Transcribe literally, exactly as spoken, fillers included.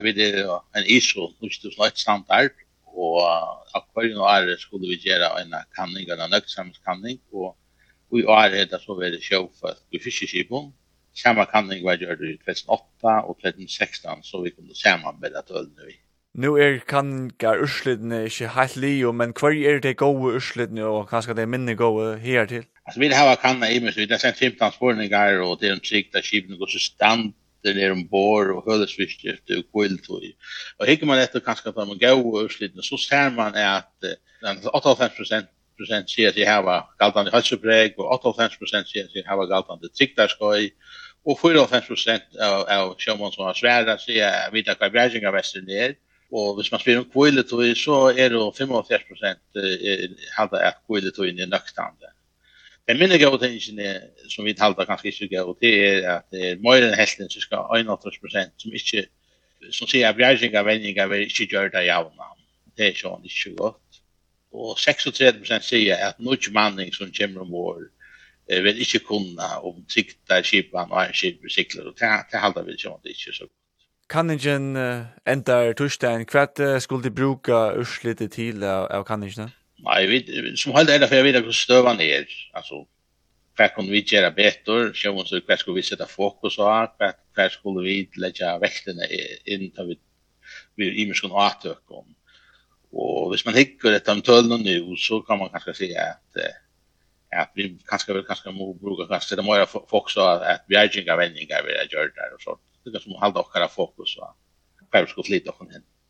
Vi är en I S O nitton standard och av varje år skulle vi göra en kanning, en nöktsamhetskanning och i år är det så väl show för vi fiskeskipon. Samma kanning var gjord i tjugohundraåtta och tjugohundrasexton så vi kunde sammanbädda tölna vi. Nu er kanningar urslidne ikke helt lio, men hver er det gode urslidne og kanskje det er minne gode her til? Alltså vi har kanna i mig så vi har sett femton spårningar och det är en trick där skipen går så stand där är ombord och hölsviske efter kvältoj. Och hickar man efter kanske att man går urslidne så ser man att åttioåtta procent procent säger att de har galtande hälsopreg och åttioåtta procent säger att de har galtande trickdarskoj och fyrtiofem procent av, av sjömän som har svära säger att vita vad brädjingar väster ner. Och hvis man spelar om kvältoj så är det femtioåtta procent halda att kvältoj är nöktande. Den minne gåtingen som vi halda kanske inte gå det är att det är mer än hälften så ska åttioåtta procent som inte som säger att brädjingar vänningar vill inte göra det javna. Det är så inte gott. Och trettiosex procent säger att mycket manning som kommer ombord eh, vill inte kunna om sikta skipan och en skip cyklar och det, det halda vi så inte så. Kanningen uh, endar torsdagen, kvart uh, skulle de bruka urslite til av, av kanningen? Nej, vi, som håller det för jag vet att stövan är. Alltså, vad kan vi göra bättre? Så måste vi skulle vi sätta fokus på, vad, vad skulle vi lägga väkterna in tar vi vi i ska åtök om. Och hvis man hickar det om tölna nu så kan man kanske säga att att vi kanske väl kanske må bruka kanske det mer fokus på att bjärginga vänningar vill göra där och så. Det är som hålla och fokus på. Vad skulle lite och